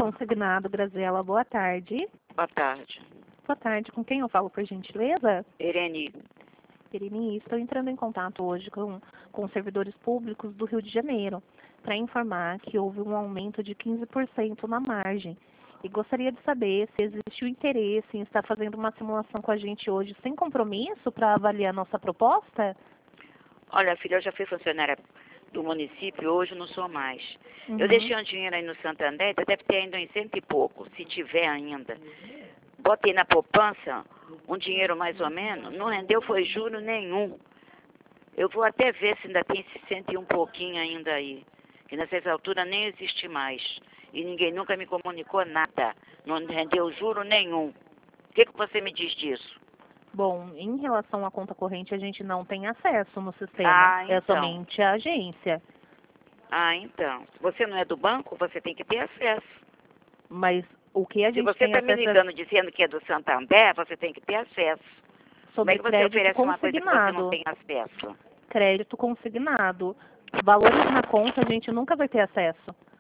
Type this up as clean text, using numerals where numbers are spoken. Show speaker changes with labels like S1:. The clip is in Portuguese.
S1: Consignado, Graziela, boa tarde.
S2: Boa tarde.
S1: Boa tarde, com quem eu falo, por gentileza?
S2: Irene.
S1: Irene, estou entrando em contato hoje com servidores públicos do Rio de Janeiro para informar que houve um aumento de 15% na margem. E gostaria de saber se existe o interesse em estar fazendo uma simulação com a gente hoje sem compromisso para avaliar nossa proposta?
S2: Olha, filha, eu já fui funcionária do município, hoje não sou mais.
S1: Uhum.
S2: Eu deixei um dinheiro aí no Santander, deve ter ainda uns 100 e pouco, se tiver ainda. Botei na poupança um dinheiro mais ou menos, não rendeu foi juro nenhum. Eu vou até ver se ainda tem esse 100 e um pouquinho ainda aí, que nessas alturas nem existe mais. E ninguém nunca me comunicou nada, não rendeu juro nenhum. O que você me diz disso?
S1: Bom, em relação à conta corrente, a gente não tem acesso no sistema.
S2: Ah,
S1: É
S2: então.
S1: somente a agência.
S2: Ah, então. Você não é do banco, você tem que ter acesso.
S1: Mas o que a
S2: Se
S1: gente
S2: você
S1: tem
S2: está me
S1: acesso é
S2: ligando dizendo que é do Santander, você tem que ter acesso. Como é
S1: sobre
S2: que você
S1: crédito
S2: oferece uma coisa que você não
S1: consignado.
S2: tem acesso?
S1: Crédito consignado. Valores na conta a gente nunca vai ter acesso.